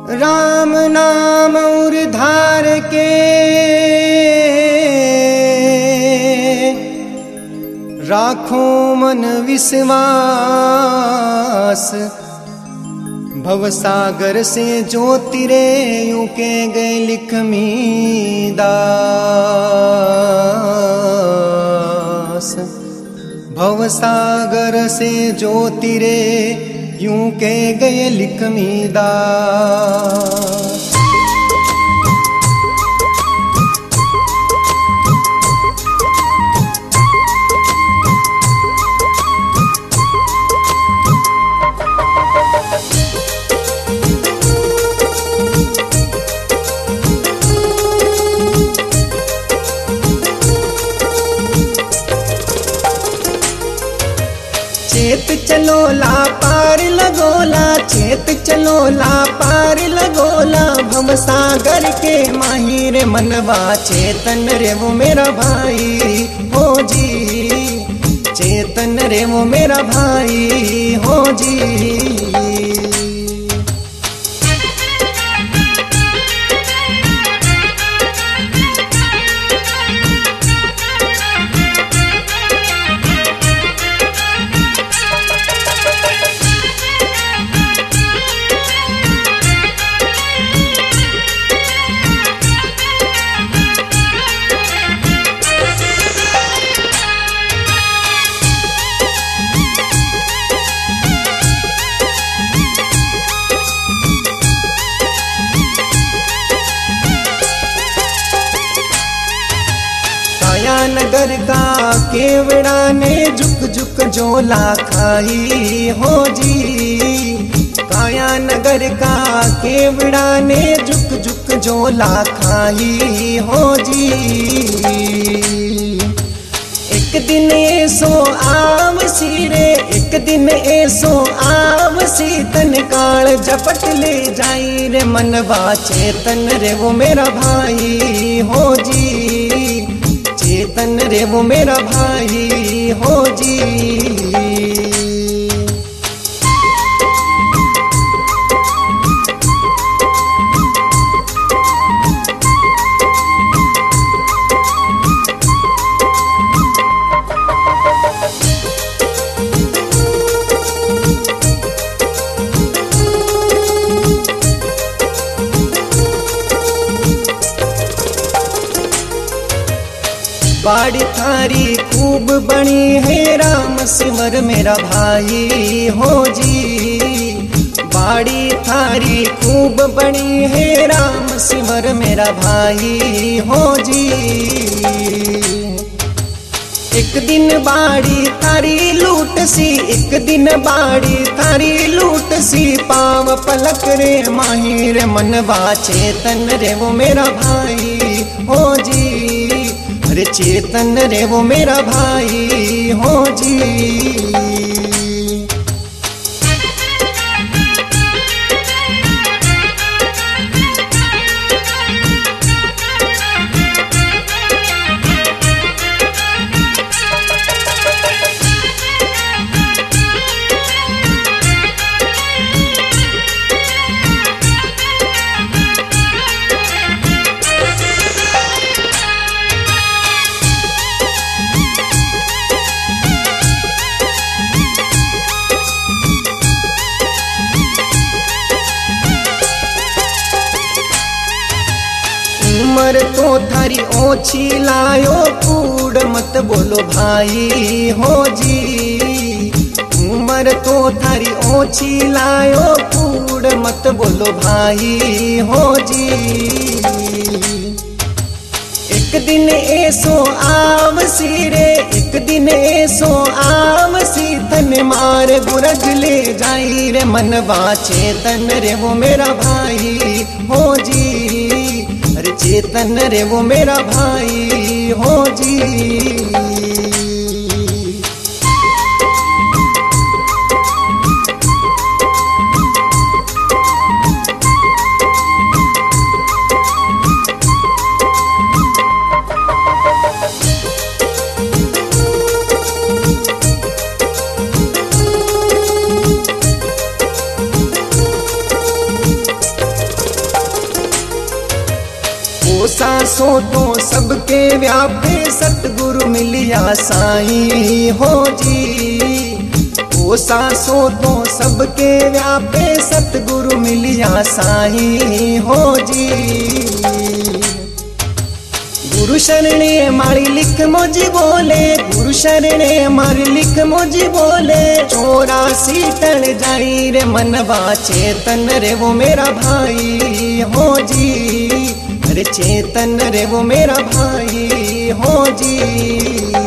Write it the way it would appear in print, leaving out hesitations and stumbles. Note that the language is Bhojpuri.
राम नाम और धार के राखो मन विश्वास। भवसागर से जो तिरे यूं के गए लिखमी दास। भवसागर से जो तिरे यूं के गए लिखमी दास। चेत चलो ला पार लगोला, चेत चलो ला पार लगोला। भवसागर के माहिर मनवा चेतन रे वो मेरा भाई हो जी। चेतन रे वो मेरा भाई हो जी। नगर का केवड़ा ने झुक झुक झोला खाई हो जी। काया नगर का केवड़ा ने झुक झुक झोला खाई हो जी। एक दिन ऐसो आव सी रे, एक दिन ऐसो आव सी। तन काल झपट ले जाई रे मनवा चेतन रे वो मेरा भाई हो जी। चेतन रे वो मेरा भाई हो जी। बाड़ी थारी खूब बनी है राम सिमर मेरा भाई हो जी। बाड़ी थारी खूब बनी है राम सिमर मेरा भाई हो जी। एक दिन बाड़ी थारी लूट सी, एक दिन बाड़ी थारी लूट सी। पाव पलक रे माहिर मनवा चेतन रे वो मेरा भाई हो जी। अरे चेतन रे वो मेरा भाई हो जी। उमर तो थारी ओछी लायो कूड़ मत बोलो भाई हो जी। उमर तो थारी ओछी लायो कूड़ मत बोलो भाई हो जी। एक दिन ऐसो आव सी रे, एक दिन ऐसो आव सी। तन मार गुरज ले जाई रे मनवा चेतन रे वो मेरा भाई हो जी। अरे चेतन रे वो मेरा भाई हो जी। सो तो सबके व्यापे सतगुरु मिलिया साईं हो जी। ओ सासो तो सबके व्यापे सतगुरु मिलिया साईं हो जी। गुरु शरणे मारी लिख मुझी बोले, गुरु शरणे मारी लिख मुझी बोले। 84 टन जाई रे मनवा चेतन रे वो मेरा भाई हो जी। अरे चेतन रे वो मेरा भाई हो जी।